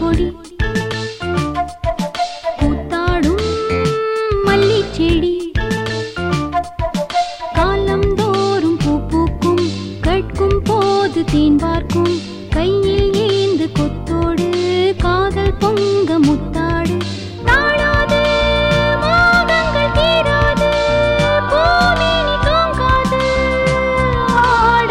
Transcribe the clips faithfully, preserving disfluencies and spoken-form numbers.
கொடி கூத்தாடும் மல்லிச் செடி காலம் தோறும் பூ பூக்கும் கேட்கும் போது தேன் பார்க்கும் கையில் ஏந்து கொத்தோடு காதல் பொங்க முத்தாடு தாழாது மோகங்கள் தீராது பூமேனி தூங்காது ஆட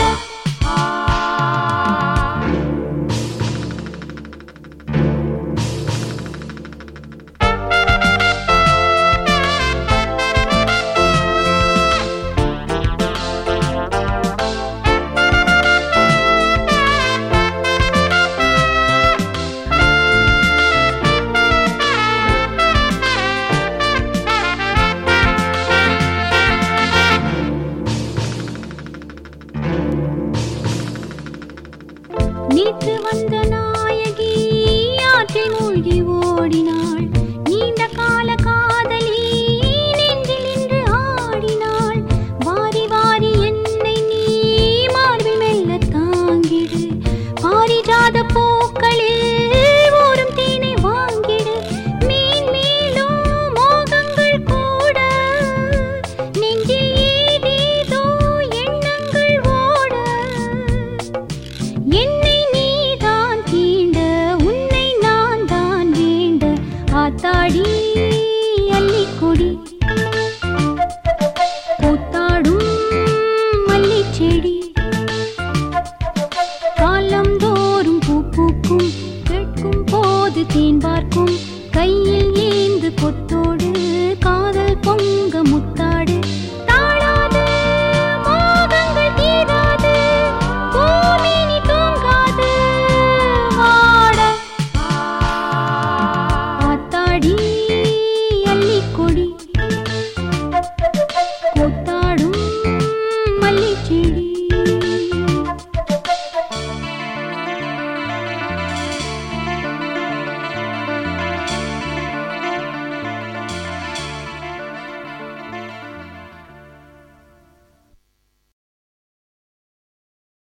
நேற்று வந்த நாயகி ஆற்றில் மூழ்கி ஓடினாள் நீண்ட கால காதலி நெஞ்சில் இன்று ஆடினாள் வாரி வாரி என்னை நீ மார்பில் மெல்ல தாங்கிடு பாரிஜாத பூக்களில் ஊரும் தேனை வாங்கிடு மீன் மேலும் மோகங்கள் கூட நெஞ்சில் ஏதேதோ எண்ணங்கள் ஓட என்னை ஆத்தாடி அள்ளிக் கொடி கூத்தாடும் மல்லிச் செடி காலம் தோறும் பூ பூக்கும் கேட்கும் போது தேன் பார்க்கும் கையில் ஏந்து கொத்தோடு